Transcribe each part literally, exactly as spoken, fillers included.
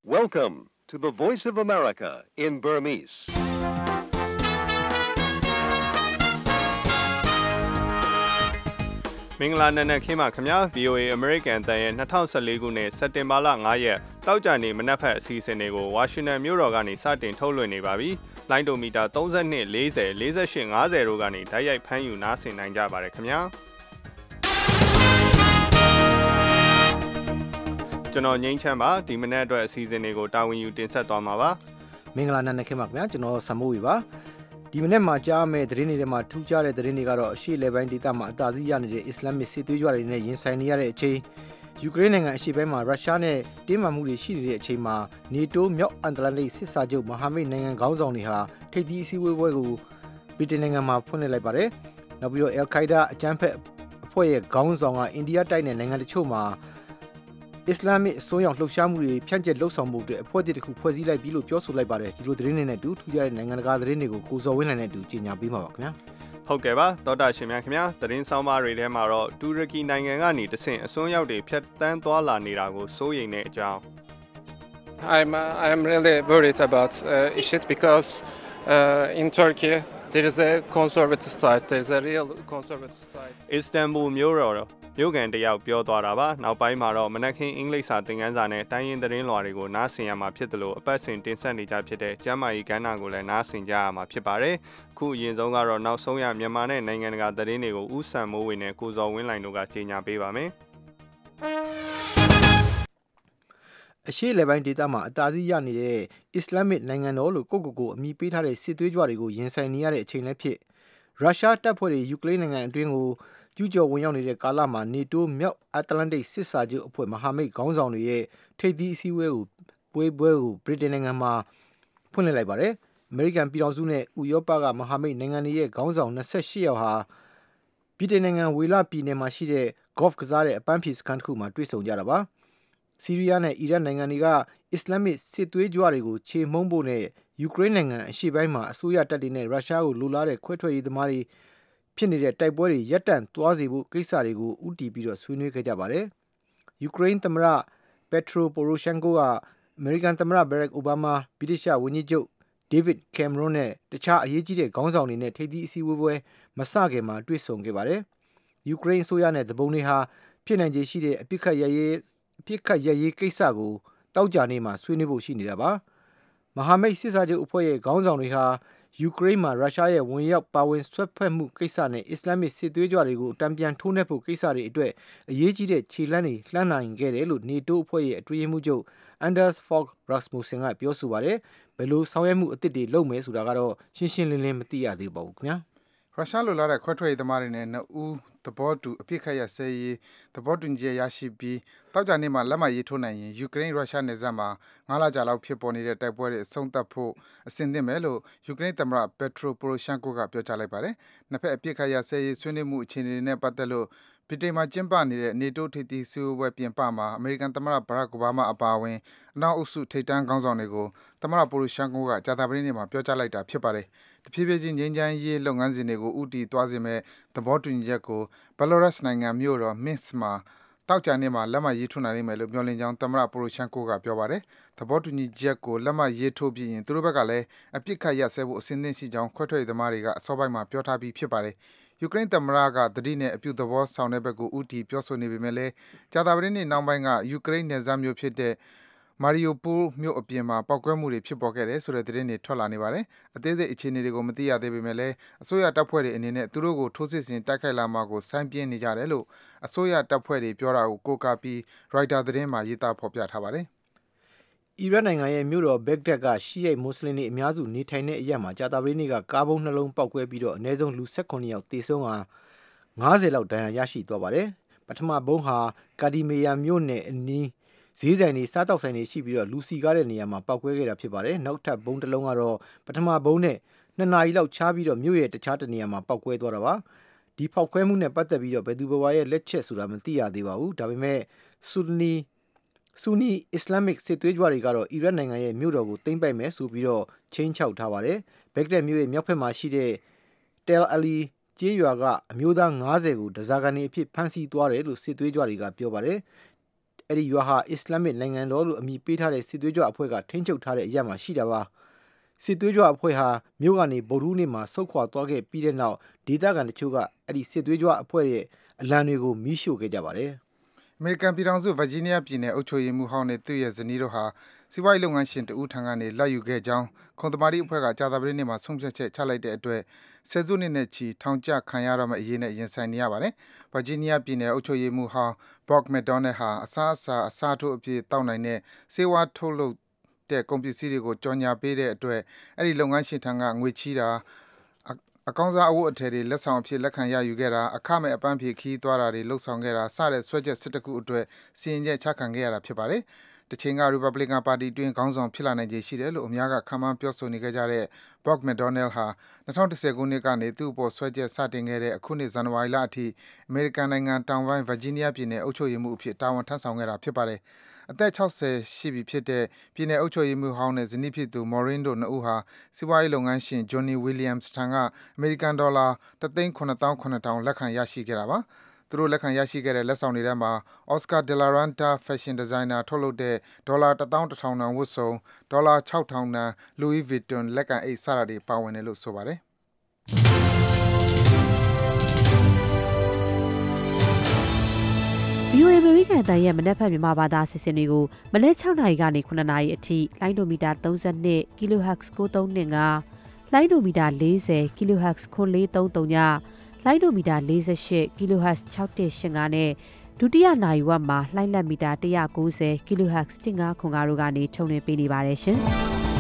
Welcome to the Voice of America in Burmese. ။မင်္ဂလာနံနက်ခင်းပါခင်ဗျာ V O A American တန်ရဲ့၂၀၁၄ခုနှစ်စက်တင်ဘာလ၅ရက်တောက်ကြနေမနက်ဖက်အစီအစဉ်တွေကိုဝါရှင်တန်မြို့တော်ကနေစတင်ထုတ်လွှင့်နေပါပြီ။လိုင်းဒိုမီတာ၃၂ ၄၀ ၄၈ ၅၀တို့ကနေဓာတ်ရိုက်ဖမ်းယူနားဆင်နိုင်ကြပါတယ်ခင်ဗျာ။ကျွန်တော်ငိမ့်ချမ်းပါဒီမနေ့အတွက်အစီအစဉ်တွေကိုတာဝန်ယူတင်ဆက်သွားမှာပါမင်္ဂလာနံနက်ခင်းပါခင်ဗျာကျွန်တော်ဆမိုးဝီပါဒီမနေ့မှာကြားမဲ့သတင်းတွေထဲမှာထူးခြားတဲ့သတင်းတွေကတော့အရှေ့လေပိုင်းဒေသမှာအသာစီးရနေတဲ့အစ္စလာမစ်စစ်သွေးကြွတွေနဲ့ရင်ဆိုင်နေရတဲ့အချိန်ယူကရိန်းနိုင်ငံအရှေ့ပိုင်းမှာရုရှားနဲ့တင်းမာမှုတွေရှိနေတဲ့အချိန်မှာနေတိုးမြောက်အန္တလန်တိတ်စစ်စာချုပ်မဟာမိတ်နိုင်ငံခေါင်းဆောင်တွေဟာထိပ်သီးအစည်းအဝေးပွဲကိုဗြိတိန်နိုင်ငံမှာဖွင့်လှစ်လိုက်ပါတယ်နောက်ပြီးတော့အယ်ခိုင်ဒါအကြမ်းဖက်အဖွဲ့ရဲ့ခေါင်းဆောင်ကအိန္ဒိယတိုက်နယ်နိုင်ငံတချို့မှာအစ္စလာမစ်အစွန်းရောက်လှုပ်ရှားမှုတွေဖြန့်ကျက်လှုပ်ဆောင်မှုတွေအဖွဲ့အစည်းတစ်ခုဖွဲ့စည်းလိုက်ပြီးလို့ပြောဆိုလိုက်ပါတယ်ဒီလိုသတင်းတွေနဲ့တူထူးခြားတဲ့နိုင်ငံတကာသတင်းတွေကိုကိုစော်ဝင်းနိုင်နဲ့တူကြီးညာပေးမှာပါခင်ဗျာဟုတ်ကဲ့ပါသောတာရှင်များခင်ဗျာသတင်းဆောင်ပါတွေထဲမှာတော့တူရကီနိုင်ငံကနေတဆင့်အစွန်းရောက်တွေဖြတ်တန်းသွားလာနေတာကိုစိုးရိမ်တဲ့အကြောင်း I'm uh, I'm really worried about uh, it because uh, in Turkey there is a conservative side there is a real conservative side Istanbul မြို့တော်မြို့ကန်တယောက်ပြောသွားတာပါနောက်ပိုင်းမှာတော့မနက်ခင်းအင်္ဂလိပ်စာသင်ခန်းစာနဲ့တိုင်းရင်းသတင်းလွှာတွေကိုနားဆင်ရမှာဖြစ်တယ်လို့အပတ်စဉ်တင်ဆက်နေကြဖြစ်တဲ့ကျမ်းမာရေးကဏ္ဍကိုလည်းနားဆင်ကြရမှာဖြစ်ပါတယ်အခုအရင်ဆုံးကတော့နောက်ဆုံးရမြန်မာနဲ့နိုင်ငံတကာသတင်းတွေကိုဦးစံမိုးဝေနဲ့ကိုဇော်ဝင်းလိုင်တို့ကကြေညာပေးပါမယ်အရှေ့လေပိုင်းဒေသမှာအသာစီးရနေတဲ့အစ္စလာမစ်နိုင်ငံတော်လို့ကိုကိုကိုအမိပေးထားတဲ့စစ်သွေးကြွတွေကိုရင်ဆိုင်နေရတဲ့အချိန်လည်းဖြစ်ရုရှားတပ်ဖွဲ့တွေယူကရိန်းနိုင်ငံအတွင်းကိုကျူးကျော်ဝင်ရောက်နေတဲ့ကာလမှာနေတိုးမြောက်အတ္တလန်တိတ်စစ်စာချုပ်အဖွဲ့မဟာမိတ်ခေါင်းဆောင်တွေရဲ့ထိပ်သီးအစည်းအဝေးကိုပွဲပွဲကိုဗြိတိန်နိုင်ငံမှာဖွင့်လှစ်လိုက်ပါတယ်။အမေရိကန်ပြည်ထောင်စုနဲ့ဥရောပကမဟာမိတ်နိုင်ငံတွေရဲ့ခေါင်းဆောင်၂၈ယောက်ဟာဗြိတိန်နိုင်ငံဝေလပြည်နယ်မှာရှိတဲ့ဂေါ့ဖ်ကစားတဲ့အပန်းဖြေစခန်းတစ်ခုမှာတွေ့ဆုံကြတာပါ။ဆီးရီးယားနဲ့အီရတ်နိုင်ငံတွေကအစ္စလာမစ်စစ်သွေးကြွတွေကိုခြေမှုန်းဖို့နဲ့ယူကရိန်းနိုင်ငံအရှေ့ပိုင်းမှာအစိုးရတပ်တွေနဲ့ရုရှားကိုလိုလားတဲ့ခွဲထွက်ရေးသမားတွေဖြစ်နေတဲ့တိုက်ပွဲတွေရပ်တန့်သွားစေဖို့ကိစ္စတွေကိုဦးတည်ပြီးတော့ဆွေးနွေးခဲ့ကြပါတယ်။ယူကရိန်းသမ္မတပက်ထရိုပိုရိုရှန်ကိုကအမေရိကန်သမ္မတဘရက်အိုဘားမားဗြိတိရှဝန်ကြီးချုပ်ဒေးဗစ်ကင်မရွန်နဲ့တခြားအရေးကြီးတဲ့ခေါင်းဆောင်တွေနဲ့ထိပ်သီးအစည်းအဝေးပွဲမစခင်မှာတွေ့ဆုံခဲ့ပါတယ်။ယူကရိန်းအစိုးရနဲ့တပုံတွေဟာဖြစ်နိုင်ခြေရှိတဲ့အပြစ်ခတ်ရရေးအပြစ်ခတ်ရရေးကိစ္စကိုတောက်ကြနေမှာဆွေးနွေးဖို့ရှိနေတာပါ။မဟာမိတ်စစ်စာချုပ်အဖွဲ့ရဲ့ခေါင်းဆောင်တွေဟာယူကရိန်းမှာရုရှားရဲ့ဝင်ရောက်ပါဝင်ဆွတ်ဖက်မှုကိစ္စနဲ့အစ္စလာမစ်စစ်သွေးကြွတွေကိုတံပြန်ထိုးနှက်ဖို့ကိစ္စတွေအတွက်အရေးကြီးတဲ့ခြေလှမ်းတွေလှမ်းနိုင်ခဲ့တယ်လို့နေတိုးအဖွဲ့ရဲ့အတွင်းရေးမှူးချုပ်အန်ဒါစ်ဖော့ရက်စမူဆင်ကပြောဆိုပါတယ်။ဘယ်လိုဆောင်ရွက်မှုအသစ်တွေလုပ်မယ်ဆိုတာကတော့ရှင်းရှင်းလင်းလင်းမသိရသေးပါဘူးခင်ဗျာ။ရုရှားလိုလားတဲ့ခွဲထွက်ရေးသမားတွေနဲ့နှစ်ဦးသဘောတူအပြစ်ခတ်ရဆဲရေးသဘောတူညီချက်ရရှိပြီးတောက်ကြနေမှာလက်မှတ်ရေးထိုးနိုင်ရင်ယူကရိန်းရုရှားနယ်စပ်မှာငါးလကြာလောက်ဖြစ်ပေါ်နေတဲ့တိုက်ပွဲတွေအဆုံးသတ်ဖို့အစဉ်သင့်မယ်လို့ယူကရိန်းသမ္မတပက်ထရိုပိုရိုရှန်ကိုကပြောကြားလိုက်ပါတယ်။နှစ်ဖက်အပြစ်ခတ်ရဆဲရေးဆွေးနွေးမှုအခြေအနေတွေနဲ့ပတ်သက်လို့ဗြိတိန်မှာကျင်းပနေတဲ့နေတိုးထိပ်သီးစည်းဝေးပွဲပြင်ပမှာအမေရိကန်သမ္မတဘရက်အိုဘားမားအပါအဝင်အနောက်အုပ်စုထိပ်တန်းခေါင်းဆောင်တွေကိုသမ္မတပိုရိုရှန်ကိုကကြာသပတေးနေ့မှာပြောကြားလိုက်တာဖြစ်ပါတယ်။တဖြည်းဖြည်းချင်းငြိမ်းချမ်းရေးလုပ်ငန်းစဉ်တွေကိုဥတီသွားစေမဲ့သဘောတူညီချက်ကိုဘယ်လာရုစ်နိုင်ငံမြို့တော်မင်းစ်မှာတောက်ကြနေမှာလက်မှတ်ရေးထိုးနိုင်လိမ့်မယ်လို့ပြောလင်းကြောင်းသမ္မတပိုရိုရှန်ကိုကပြောပါတယ်။သဘောတူညီချက်ကိုလက်မှတ်ရေးထိုးပြီးရင်သူတို့ဘက်ကလည်းအပြစ်ခတ်ရဆဲဖို့အစဉ်သင့်ရှိကြောင်းခွဲထွက်ရေးသမားတွေကအစောပိုင်းမှာပြောထားပြီးဖြစ်ပါတယ်။ယူကရိန်းသမ္မတကသတိနဲ့အပြုသဘောဆောင်တဲ့ဘက်ကိုဦးတည်ပြောဆိုနေပေမဲ့လည်းကြာသပတေးနေ့နောက်ပိုင်းကယူကရိန်းနယ်စပ်မြို့ဖြစ်တဲ့မာရီယိုပိုလ်မြို့အပြင်မှာပောက်ကွဲမှုတွေဖြစ်ပေါ်ခဲ့တယ်ဆိုတဲ့သတင်းတွေထွက်လာနေပါတယ်။အသေးစိတ်အခြေအနေတွေကိုမသိရသေးပေမဲ့လည်းအစိုးရတပ်ဖွဲ့တွေအနေနဲ့သူတို့ကိုထိုးစစ်ဆင်တိုက်ခိုက်လာမှာကိုစိုင်းပြင်းနေကြတယ်လို့အစိုးရတပ်ဖွဲ့တွေပြောတာကိုကိုးကားပြီးရိုက်တာသတင်းမှာရေးသားဖော်ပြထားပါတယ်။အီရတ်နိုင်ငံရဲ့မြို့တော်ဘက်ဂဒက်ကရှီယိတ်မွတ်စလင်တွေအများစုနေထိုင်တဲ့အရပ်မှာကြာသပတေးနေ့ကကားဘုံနှလုံးပောက်ကွဲပြီးတော့အနည်းဆုံးလူ၁၇ယောက်သေဆုံးဟာ၅၀လောက်ဒဏ်ရာရရှိသွားပါတယ်။ပထမဘုံဟာကာဒီမေယာမြို့နယ်အနီးဈေးဆိုင်တွေစားတောက်ဆိုင်တွေရှိပြီးတော့လူစီကားတဲ့နေရာမှာပောက်ကွဲခဲ့တာဖြစ်ပါတယ်။နောက်ထပ်ဘုံတစ်လုံးကတော့ပထမဘုံနဲ့နှစ်နာရီလောက်ခြားပြီးတော့မြို့ရဲ့တခြားတနေရာမှာပောက်ကွဲသွားတာပါ။ဒီဖောက်ခွဲမှုနဲ့ပတ်သက်ပြီးတော့ဘယ်သူဘဝရဲ့လက်ချက်ဆိုတာမသိရသေးပါဘူး။ဒါပေမဲ့ဆူနီဆူနီအစ္စလာမစ်စစ်သွေးကြွတွေကတော့အီရတ်နိုင်ငံရဲ့မြို့တော်ကိုသိမ်းပိုက်မယ်ဆိုပြီးတော့ချင်းချောက်ထားပါတယ်။ဘက်ဂဒက်မြို့ရဲ့မြောက်ဘက်မှာရှိတဲ့တယ်အလီကျေးရွာကအမျိုးသား၅၀ကိုဒဇာကန်တွေအဖြစ်ဖမ်းဆီးသွားတယ်လို့စစ်သွေးကြွတွေကပြောပါတယ်။အဲ့ဒီရွာဟာအစ္စလာမစ်နိုင်ငံတော်လို့အမည်ပေးထားတဲ့စစ်သွေးကြွအဖွဲ့ကထိန်းချုပ်ထားတဲ့အရာမှာရှိတာပါစစ်သွေးကြွအဖွဲ့ဟာမြို့ကနေဗုဒ္ဓဟူးနေ့မှာဆုတ်ခွာသွားခဲ့ပြီးတဲ့နောက်ဒေသခံတချို့ကအဲ့ဒီစစ်သွေးကြွအဖွဲ့ရဲ့အလံတွေကိုမီးရှို့ခဲ့ကြပါတယ်အမေရိကန်ပြည်ထောင်စုဗာဂျီးနီးယားပြည်နယ်အုပ်ချုပ်ရေးမှူးဟောင်းနဲ့သူ့ရဲ့ဇနီးတို့ဟာစီးပွားရေးလုပ်ငန်းရှင်တဦးထံကနေလက်ယူခဲ့ကြောင်းခွန်သမားတိအဖွဲ့ကကြာသပတေးနေ့မှာဆုံးဖြတ်ချက်ချလိုက်တဲ့အတွက်ဆယ်စုနှစ်နဲ့ချီထောင်ကျခံရတော့မယ့်အရေးနဲ့ရင်ဆိုင်နေရပါတယ်။ဗာဂျီးနီးယားပြည်နယ်အုပ်ချုပ်ရေးမှူးဟောင်း Brock McDonald ဟာအစားအစာအစားထိုးအဖြစ်တောက်နိုင်တဲ့ဆေးဝါးထုတ်လုပ်တဲ့ကုန်ပစ္စည်းတွေကိုကြော်ညာပေးတဲ့အတွက်အဲ့ဒီလုပ်ငန်းရှင်ထံကငွေချီးတာအကောင်းစားအဝတ်အထည်တွေလက်ဆောင်အဖြစ်လက်ခံရယူခဲ့တာအခမဲ့အပန်းဖြေခီးသွားတာတွေလှုပ်ဆောင်ခဲ့တာစတဲ့ဆွဲချက်စစ်တခုအတွက်စီရင်ချက်ချခံခဲ့ရတာဖြစ်ပါတယ်။တချိန်က Republican ပါတီတွင်ခေါင်းဆောင်ဖြစ်လာနိုင်ခြေရှိတယ်လို့အများကခန့်မှန်းပြောဆိုနေကြတဲ့ Brock McDonald ဟာ၂၀၁၀ခုနှစ်ကနေသူ့အပေါ်ဆွဲချက်စတင်ခဲ့တဲ့အခုနှစ်ဇန်နဝါရီလအထိအမေရိကန်နိုင်ငံတောင်ပိုင်းဗာဂျီးနီးယားပြည်နယ်အုပ်ချုပ်ရေးမှူးအဖြစ်တာဝန်ထမ်းဆောင်ခဲ့တာဖြစ်ပါတယ်။အသက်၆၀ရှိပြီဖြစ်တဲ့ပြည်နယ်အုပ်ချုပ်ရေးမှူးဟောင်းနဲ့ဇနီးဖြစ်သူ Maureen တို့နှစ်ဦးဟာစီးပွားရေးလုပ်ငန်းရှင် Johnny Williams ထံကအမေရိကန်ဒေါ်လာတစ်သိန်းခုနှစ်သောင်းခုနှစ်ထောင်လက်ခံရရှိခဲ့တာပါ။သူတို့လက်ခံရရှိခဲ့တဲ့လက်ဆောင်တွေထဲမှာ Oscar de la Renta Fashion Designer ထုတ်လုပ်တဲ့ဒေါ်လာတစ်သောင်းတစ်ထောင်တန်ဝတ်စုံဒေါ်လာခြောက်ထောင်တန် Louis Vuitton လက်ကန်အိတ်စတာတွေပါဝင်တယ်လို့ဆိုပါတယ်။ဗီအိုအေ American အသံရဲ့မနက်ဖြန်မြန်မာဘာသာအစီအစဉ်တွေကိုမနက်၆နာရီကနေခုနှစ်နာရီအထိလိုင်းဒိုမီတာသုံး၂ kilohertz ကိုသုံးနှစ်ငါလိုင်းဒိုမီတာ၄၀ kilohertz ခွန်လေးသုံးသုံးညလိုင်းဒိုမီတာ၄၈ kilohertz ၆၁၈၅နဲ့ဒုတိယနာရီဝက်မှာလှိုင်းလက်မီတာ၁၉၀ kilohertz ၁၅ခွန်ကားတို့ကနေထုတ်လွှင့်ပေးနေပါတယ်ရှင်။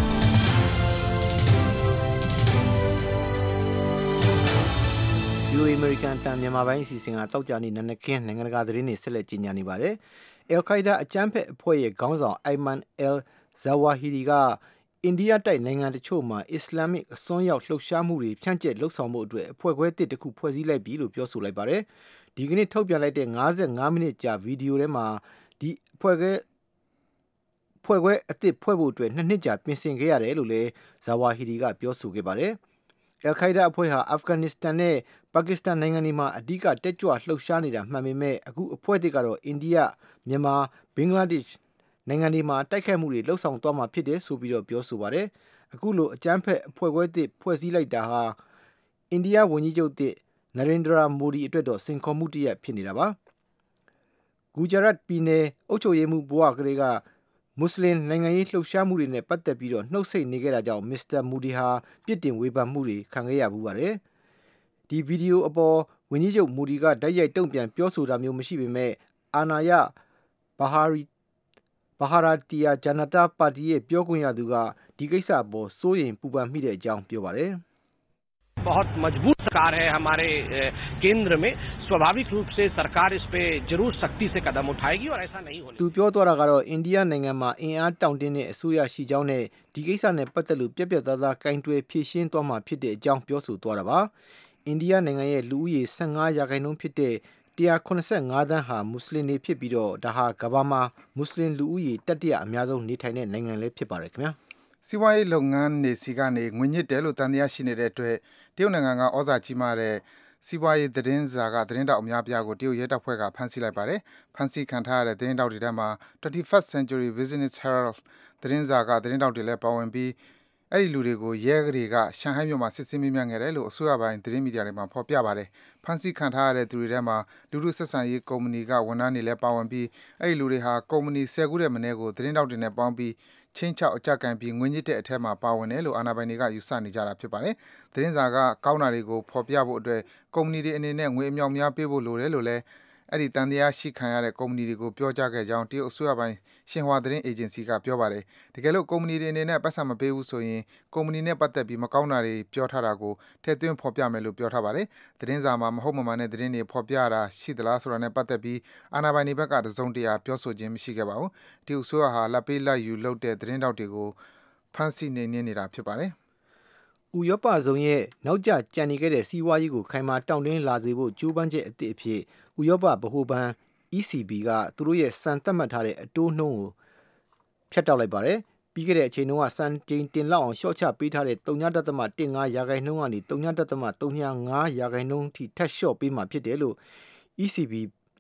ဗီအိုအေ American တန်မြန်မာပိုင်းအစီအစဉ်ကတောက်ကြနေနနခင်းနိုင်ငံတကာသတင်းတွေဆက်လက်ကြီးညာနေပါတယ်။ Al Qaeda အကြမ်းဖက်အဖွဲ့ရဲ့ခေါင်းဆောင် Ayman al-Zawahiri ကအိန္ဒိယတိုက်နိုင်ငံတချို့မှာအစ္စလာမစ်အစွန်းရောက်လှုပ်ရှားမှုတွေဖြန့်ကျက်လှုပ်ဆောင်မှုအတွက်အဖွဲ့ခွဲတစ်တခုဖွဲ့စည်းလိုက်ပြီလို့ပြောဆိုလိုက်ပါတယ်။ဒီကနေ့ထုတ်ပြန်လိုက်တဲ့၅၅မိနစ်ကြာဗီဒီယိုထဲမှာဒီအဖွဲ့ခွဲဖွဲ့ခွဲအသစ်ဖွဲ့ဖို့အတွက်နှစ်နှစ်ကြာပြင်ဆင်ခဲ့ရတယ်လို့လည်း Zawahiri ကပြောဆိုခဲ့ပါတယ်။ Al Qaeda အဖွဲ့ဟာအာဖဂန်နစ္စတန်နဲ့ပါကစ္စတန်နိုင်ငံတွေမှာအဓိကတက်ကြွလှုပ်ရှားနေတာမှန်ပေမဲ့အခုအဖွဲ့အသစ်ကတော့အိန္ဒိယ၊မြန်မာ၊ဘင်္ဂလားဒေ့ရှ်နိုင်ငံတွေမှာတိုက်ခိုက်မှုတွေလှုပ်ဆောင်သွားမှာဖြစ်တယ်ဆိုပြီးတော့ပြောဆိုပါတယ်။အခုလိုအကြမ်းဖက်အဖွဲ့ခွဲသစ်ဖွဲ့စည်းလိုက်တာဟာအိန္ဒိယဝန်ကြီးချုပ်သစ်နရိန္ဒရာမိုဒီအတွက်တော့စိန်ခေါ်မှုတစ်ရပ်ဖြစ်နေတာပါ။ဂူဂျာရတ်ပြည်နယ်အုပ်ချုပ်ရေးမှူးဘဝကလေးကမွတ်စလင်နိုင်ငံရေးလှုပ်ရှားမှုတွေနဲ့ပတ်သက်ပြီးတော့နှုတ်ဆက်နေခဲ့တာကြောင့်မစ္စတာမူဒီဟာပြစ်တင်ဝေဖန်မှုတွေခံခဲ့ရဘူးပါတယ်။ဒီဗီဒီယိုအပေါ်ဝန်ကြီးချုပ်မူဒီကတိုက်ရိုက်တုံ့ပြန်ပြောဆိုတာမျိုးမရှိပေမဲ့အာနာယဘာဟာရီဘာဟာရာတီယာဂျာနတာပါတီရဲ့ပြောခွင့်ရသူကဒီကိစ္စအပေါ်စိုးရိမ်ပူပန်မိတဲ့အကြောင်းပြောပါတယ်။ बहुत मजबूत सरकार है हमारे केंद्र में स्वाभाविक रूप से सरकार इस पे जरूर सख्ती से कदम उठाएगी और ऐसा नहीं होने သူပြောသွားတာကတော့အိန္ဒိယနိုင်ငံမှာအင်အားတောင့်တင်းတဲ့အစိုးရရှိကြောင်းနဲ့ဒီကိစ္စနဲ့ပတ်သက်လို့ပြက်ပြက်သားသားကင်တွယ်ဖြေရှင်းသွားမှာဖြစ်တဲ့အကြောင်းပြောဆိုသွားတာပါအိန္ဒိယနိုင်ငံရဲ့လူဦးရေ၁၅ရာခိုင်နှုန်းဖြစ်တဲ့၁၇၅သန်းဟာမွတ်စလင်တွေဖြစ်ပြီးတော့ဒါဟာကမ္ဘာမှာမွတ်စလင်လူဦးရေတတိယအများဆုံးနေထိုင်တဲ့နိုင်ငံလည်းဖြစ်ပါတယ်ခင်ဗျာစီးပွားရေးလုပ်ငန်းနေစီကနေငွေညစ်တယ်လို့တန်တရားရှိနေတဲ့အတွက်တရုတ်နိုင်ငံကဩဇာကြီးမားတဲ့စီးပွားရေးသတင်းစာကသတင်းတောက်အများပြားကိုတရုတ်ရဲတပ်ဖွဲ့ကဖမ်းဆီးလိုက်ပါတယ်။ဖမ်းဆီးခံထားရတဲ့သတင်းတောက်တွေထဲမှာ twenty-first Century Business Herald သတင်းစာကသတင်းတောက်တွေလည်းပါဝင်ပြီးအဲ့ဒီလူတွေကိုရဲတွေကရှန်ဟိုင်းမြို့မှာစစ်ဆေးမေးမြန်းခဲ့တယ်လို့အစိုးရပိုင်းသတင်းမီဒီယာတွေမှာဖော်ပြပါတယ်။ဖမ်းဆီးခံထားရတဲ့သူတွေထဲမှာလူလူဆက်ဆံရေးကုမ္ပဏီကဝန်ထမ်းတွေလည်းပါဝင်ပြီးအဲ့ဒီလူတွေဟာကုမ္ပဏီ၁၀ခုတဲ့မင်းကိုသတင်းတောက်တွေနဲ့ပေါင်းပြီးချင်းချောက်အကြက်ကံပြီးငွေညစ်တဲ့အထက်မှာပါဝင်တယ်လို့အာဏာပိုင်တွေကယူဆနေကြတာဖြစ်ပါတယ်။သတင်းစာကကောင်းတာတွေကိုဖော်ပြဖို့အတွက်ကုမ္ပဏီတွေအနေနဲ့ငွေအမြောက်များပေးဖို့လိုတယ်လို့လည်းအဲ့ဒီတန်တရားရှိခံရတဲ့ကုမ္ပဏီတွေကိုပြောကြားခဲ့ကြောင်းတရုတ်အစိုးရပိုင်းရှင်ဟွာသတင်းအေဂျင်စီကပြောပါတယ်။တကယ်လို့ကုမ္ပဏီတွေအနေနဲ့ပတ်စံမပေးဘူးဆိုရင်ကုမ္ပဏီနဲ့ပတ်သက်ပြီးမကောင်းတာတွေပြောထားတာကိုထည့်သွင်းဖော်ပြမယ်လို့ပြောထားပါတယ်။သတင်းစာမှာမဟုတ်မမှန်တဲ့သတင်းတွေဖော်ပြတာရှိသလားဆိုတာနဲ့ပတ်သက်ပြီးအာဏာပိုင်တွေဘက်ကတစုံတရာပြောဆိုခြင်းမရှိခဲ့ပါဘူး။တရုတ်အစိုးရဟာလက်ပေးလက်ယူလုပ်တဲ့သတင်းတောက်တွေကိုဖမ်းဆီးနေနေတာဖြစ်ပါတယ်။ဥရောပဇုံရဲ့နောက်ကျကြံနေခဲ့တဲ့စီးပွားရေးကိုခိုင်မာတောင့်တင်းလာစေဖို့ကြိုးပမ်းချက်အသစ်အဖြစ်ဥရောပဗဟိုဘဏ် E C B ကသူတို့ရဲ့စံသတ်မှတ်ထားတဲ့အတိုးနှုန်းကိုဖျက်တောက်လိုက်ပါတယ်။ပြီးခဲ့တဲ့အချိန်တုန်းကစံချိန်တင်လောက်အောင်ရှော့ချပေးထားတဲ့ ဝ.၁၅ ရာခိုင်နှုန်းကနေ ဝ.၃၅ ရာခိုင်နှုန်းထိထပ်လျှော့ပေးမှာဖြစ်တယ်လို့ E C B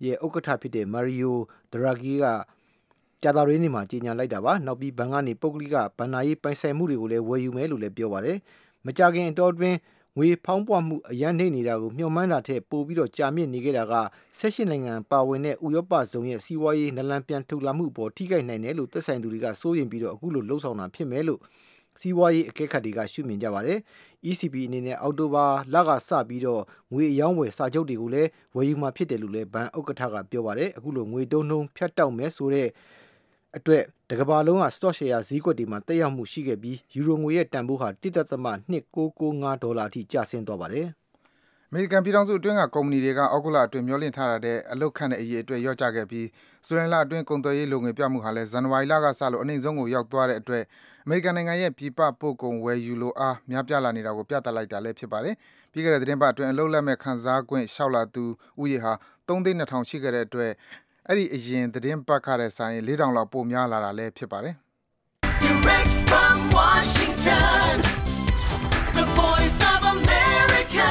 ရဲ့ဥက္ကဋ္ဌဖြစ်တဲ့ Mario Draghi ကကြာသပတေးနေ့မှာကြေညာလိုက်တာပါနောက်ပြီးဘဏ်ကနေပုဂ္ဂလိကဘဏ္ဍာရေးပိုင်ဆိုင်မှုတွေကိုလည်းဝယ်ယူမယ်လို့လည်းပြောပါတယ်မကြာခင်အတောအတွင်းငွေဖောင်းပွမှုအရန်နှိမ့်နေတာကိုမျှော်မှန်းတာထက်ပိုပြီးတော့ကြာမြင့်နေခဲ့တာက၁၈နိုင်ငံပါဝင်တဲ့ဥရောပဇုံရဲ့စီးပွားရေးနလန်ပြန်ထုတ်လာမှုပေါ်ထိခိုက်နိုင်တယ်လို့သက်ဆိုင်သူတွေကစိုးရိမ်ပြီးတော့အခုလိုလှုံ့ဆော်တာဖြစ်မယ်လို့စီးပွားရေးအကဲခတ်တွေကရှုမြင်ကြပါတယ် E C B အနေနဲ့အောက်တိုဘာလကစပြီးတော့ငွေအယောင်းဝယ်စာချုပ်တွေကိုလည်းဝယ်ယူမှာဖြစ်တယ်လို့လည်းဘဏ်ဥက္ကဋ္ဌကပြောပါတယ်အခုလိုငွေတုံးနှုန်းဖြတ်တောက်မယ်ဆိုတဲ့အတွက်တကမ္ဘာလုံးက stock share ဈေးကွက်တွေမှာတက်ရောက်မှုရှိခဲ့ပြီးယူရိုငွေရဲ့တန်ဖိုးဟာ one point two nine nine ဒေါ်လာအထိကျဆင်းသွားပါတယ်။အမေရိကန်ပြည်ထောင်စုအတွင်းကကုမ္ပဏီတွေကအောက်ဂုလအတွင်းမျှော်လင့်ထားတဲ့အလုတ်ခန့်တဲ့အရေးအတွက်ရော့ကျခဲ့ပြီးဇူလိုင်လအတွင်းကုန်သွယ်ရေးလိုငွေပြမှုဟာလည်းဇန်နဝါရီလကစလို့အနှိမ့်ဆုံးကိုရောက်သွားတဲ့အတွက်အမေရိကန်နိုင်ငံရဲ့ပြည်ပပို့ကုန်ဝယ်ယူလိုအားများပြားလာနေတာကိုပြသလိုက်တာလည်းဖြစ်ပါတယ်။ပြီးခဲ့တဲ့သတင်းပတ်အတွင်းအလုတ်လက်မဲ့ခန်းစားခွင့်လျှောက်လာသူဥယေဟာthree thousand two hundredရှိခဲ့တဲ့အတွက်အဲ့ဒီအရင်သတင်းပတ်ခါတဲ့ဆိုင်four thousandလောက်ပိုများလာတာလည်းဖြစ်ပါတယ် Direct from Washington The Voice of America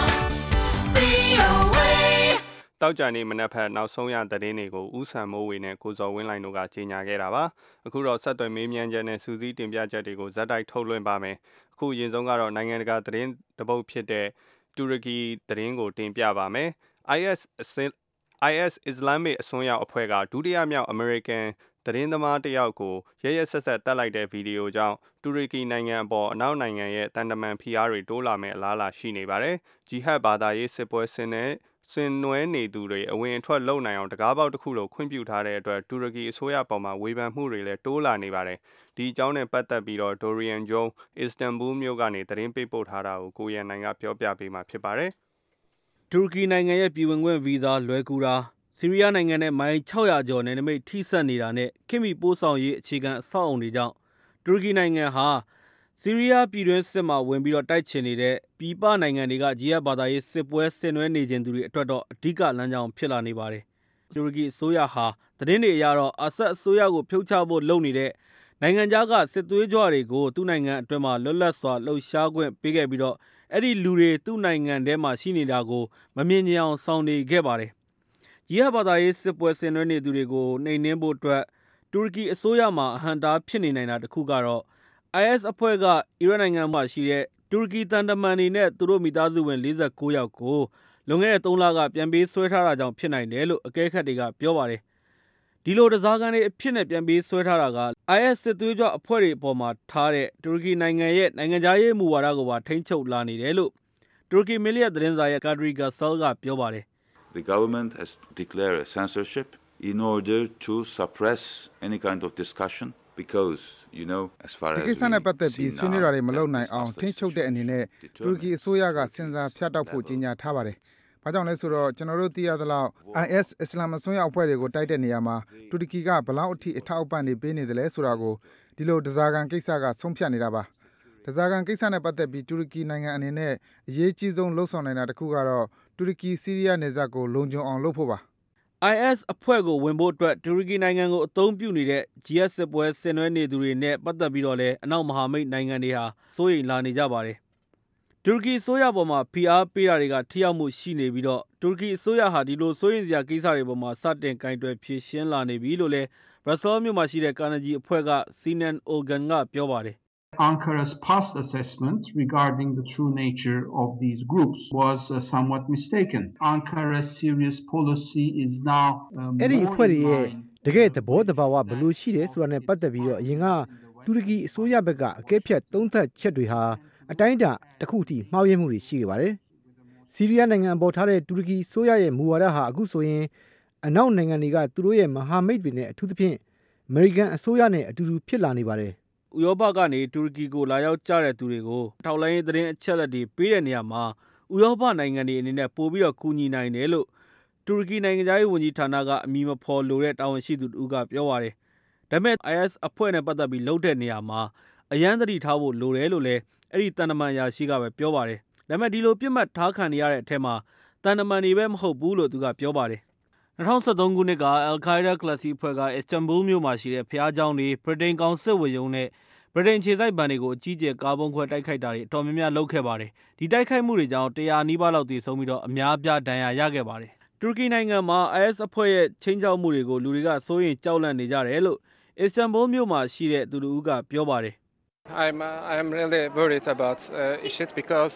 V O A တောက်ကြနေမနက်ဖက်နောက်ဆုံးရသတင်းတွေကိုဦးဆန်မိုးဝေနဲ့ကိုဇော်ဝင်းလိုင်တို့ကကြေညာခဲ့တာပါအခုတော့ဆက်သွယ်မေးမြန်းချက်နဲ့စူးစီးတင်ပြချက်တွေကိုဇက်တိုက်ထုတ်လွှင့်ပါမယ်အခုအရင်ဆုံးကတော့နိုင်ငံတကာသတင်းတပုတ်ဖြစ်တဲ့တူရကီသတင်းကိုတင်ပြပါမယ် I S I S Islamic အစွန်းရောက်အဖွဲ့ကဒုတိယမြောက် American သတင်းသမားတယောက်ကိုရရဆက်ဆက်တက်လိုက်တဲ့ဗီဒီယိုကြောင့်တူရကီနိုင်ငံအပေါ်အနောက်နိုင်ငံရဲ့တန်တမန်ဖိအားတွေတိုးလာမဲ့အလားအလာရှိနေပါတယ်။ဂျီဟတ်ဘာသာရေးစစ်ပွဲဆင်တဲ့ဆင်နွှဲနေသူတွေအဝင်အထွက်လုပ်နိုင်အောင်တကားပေါက်တစ်ခုလိုခွင့်ပြုထားတဲ့အတွက်တူရကီအစိုးရပေါ်မှာဝေဖန်မှုတွေလည်းတိုးလာနေပါတယ်။ဒီအကြောင်းနဲ့ပတ်သက်ပြီးတော့ Dorian Jones Istanbul မြို့ကနေသတင်းပေးပို့ထားတာကိုကိုရန်နိုင်ကပြောပြပေးမှာဖြစ်ပါတယ်။တူရကီနိုင်ငံရဲ့ပြည်ဝင်ခွင့်ဗီဇာလွယ်ကူတာဆီးရီးယားနိုင်ငံနဲ့မိုင်six hundredကျော်နယ်နိမိတ်ထိစပ်နေတာနဲ့ခင်မီပို့ဆောင်ရေးအခြေခံအဆောက်အုံတွေကြောင့်တူရကီနိုင်ငံဟာဆီးရီးယားပြည်တွင်းစစ်မှာဝင်ပြီးတော့တိုက်ချင်နေတဲ့ပြည်ပနိုင်ငံတွေကဂျီဟတ်ဘာသာရေးစစ်ပွဲဆင်နွှဲနေခြင်းသူတွေအတွက်တော့အဓိကလမ်းကြောင်းဖြစ်လာနေပါတယ်။တူရကီအစိုးရဟာသတင်းတွေအရတော့အာဆတ်အစိုးရကိုဖြုတ်ချဖို့လုပ်နေတဲ့နိုင်ငံခြားကစစ်သွေးကြွတွေကိုသူ့နိုင်ငံအတွင်းမှာလွတ်လပ်စွာလှုပ်ရှားခွင့်ပေးခဲ့ပြီးတော့အဲ့ဒီလူတွေသူ့နိုင်ငံထဲမှာရှိနေတာကိုမမြင်ကြအောင်ဆောင်နေခဲ့ပါတယ်။ဂျီဟတ်ဘာသာရေးစစ်ပွဲဆင်နွှဲနေသူတွေကိုနှိမ်နင်းဖို့အတွက်တူရကီအစိုးရမှာအဟန့်တားဖြစ်နေနိုင်တာတခုကတော့ I S အဖွဲ့ကအီရတ်နိုင်ငံမှာရှိတဲ့တူရကီတန်တမန်တွေနဲ့သူတို့မိသားစုဝင်forty-nineယောက်ကိုလွန်ခဲ့တဲ့threeလကပြန်ပေးဆွဲထားတာကြောင့်ဖြစ်နိုင်တယ်လို့အကဲခတ်တွေကပြောပါတယ်။ဒီလိုတစားကန်တွေအဖြစ်နဲ့ပြန်ပေးဆွဲထားတာက I S စစ်သွေးကြွအဖွဲ့တွေအပေါ်မှာထားတဲ့တူရကီနိုင်ငံရဲ့နိုင်ငံခြားရေးမူဝါဒကိုပါထိန်းချုပ်လာနေတယ်လို့တူရကီမီလီယတ်သတင်းစာရဲ့ Kadri Gasal ကပြောပါတယ် The government has declared a censorship in order to suppress any kind of discussion because, you know, as far as ဒီကိစ္စနဲ့ပတ်သက်ပြီးဆွေးနွေးတာတွေမလုပ်နိုင်အောင်ထိန်းချုပ်တဲ့အနေနဲ့တူရကီအစိုးရကစဉ်းစားဖြတ်တောက်ဖို့ကြေညာထားပါတယ်။ဘာကြောင့်လဲဆိုတော့ကျွန်တော်တို့သိရသလောက် I S အစ္စလာမ်အစွန်းရောက်အဖွဲ့တွေကိုတိုက်တဲ့နေရာမှာတူရကီကဘလောက်အထိအထောက်အပံ့တွေပေးနေတယ်လဲဆိုတာကိုဒီလိုဒဇာကန်ကိစ္စကဆုံးဖြတ်နေတာပါ။ဒဇာကန်ကိစ္စနဲ့ပတ်သက်ပြီးတူရကီနိုင်ငံအနေနဲ့အရေးကြီးဆုံးလှုံ့ဆော်နိုင်တာတစ်ခုကတော့တူရကီဆီးရီးယားနယ်စပ်ကိုလုံခြုံအောင်လုပ်ဖို့ပါ။ I S အဖွဲ့ကိုဝင်ဖို့အတွက်တူရကီနိုင်ငံကိုအသုံးပြုနေတဲ့ G S စစ်ပွဲဆင်နွှဲနေသူတွေနဲ့ပတ်သက်ပြီးတော့လည်းအနောက်မဟာမိတ်နိုင်ငံတွေဟာစိုးရိမ်လာနေကြပါတယ်။တူရကီအစိုးရပေါ်မှာဖိအားပေးတာတွေကထိရောက်မှုရှိနေပြီးတော့တူရကီအစိုးရဟာဒီလိုစိုးရိမ်စရာကိစ္စတွေပေါ်မှာစတင်ကင်တွယ်ဖြေရှင်းလာနေပြီလို့လည်း Brussels မြို့မှာရှိတဲ့ Carnegie အဖွဲ့က Sinan Olgan ကပြောပါတယ် Ankara's past assessment regarding the true nature of these groups was uh, somewhat mistaken. Ankara's serious policy is now uh, အဲ့ဒီအဖွဲ့ရဲ့တကယ်သဘောတဘာဝဘယ်လိုရှိတယ်ဆိုတာနဲ့ပတ်သက်ပြီးတော့အရင်ကတူရကီအစိုးရဘက်ကအကဲဖြတ်သုံးသပ်ချက်တွေဟာအတိုင်းအတာတစ်ခုထိမှားယွင်းမှုတွေရှိခဲ့ပါတယ်။ဆီးရီးယားနိုင်ငံပေါ်ထားတဲ့တူရကီအစိုးရရဲ့မူဝါဒဟာအခုဆိုရင်အနောက်နိုင်ငံတွေကသူတို့ရဲ့မဟာမိတ်တွေနဲ့အထူးသဖြင့်အမေရိကန်အစိုးရနဲ့အတူတူဖြစ်လာနေပါတယ်ဥရောပကနေတူရကီကိုလာရောက်ကြတဲ့သူတွေကိုထောက်လိုင်းရေးသတင်းအချက်အလက်တွေပေးတဲ့နေရာမှာဥရောပနိုင်ငံတွေအနေနဲ့ပို့ပြီးတော့ကူညီနိုင်တယ်လို့တူရကီနိုင်ငံသားရေးဝန်ကြီးဌာနကအမည်မဖော်လိုတဲ့တာဝန်ရှိသူတူကပြောပါတယ်။ဒါပေမဲ့ I S အဖွဲ့နဲ့ပတ်သက်ပြီးလုပ်တဲ့နေရာမှာအရန်သတိထားဖို့လိုတယ်လို့လည်းအဲ့ဒီတန်တမန်ရာရှိကပဲပြောပါတယ်။ဒါပေမဲ့ဒီလိုပြစ်မှတ်ထားခံရတဲ့အထက်မှာတန်တမန်တွေပဲမဟုတ်ဘူးလို့သူကပြောပါတယ်။၂၀၁၃ခုနှစ်က Al-Qaeda ကလပ်စီအဖွဲ့က Istanbul မြို့မှာရှိတဲ့ဖျားเจ้าတွေဗြိတိန်ကောင်စစ်ဝေယုံနဲ့ဗြိတိန်ခြေစိုက်ဘဏ်တွေကိုအကြီးကျယ်ကားပုံးခွဲတိုက်ခိုက်တာတွေအတော်များများလုပ်ခဲ့ပါတယ်။ဒီတိုက်ခိုက်မှုတွေကြောင့်တရာနီးပါးလောက်သေဆုံးပြီးတော့အများပြားဒဏ်ရာရခဲ့ပါတယ်။တူရကီနိုင်ငံမှာ I S အဖွဲ့ရဲ့ချင်းချောက်မှုတွေကိုလူတွေကစိုးရင်ကြောက်လန့်နေကြတယ်လို့ Istanbul မြို့မှာရှိတဲ့သူတို့ကပြောပါတယ် I'm uh, I'm really worried about uh, IŞİD because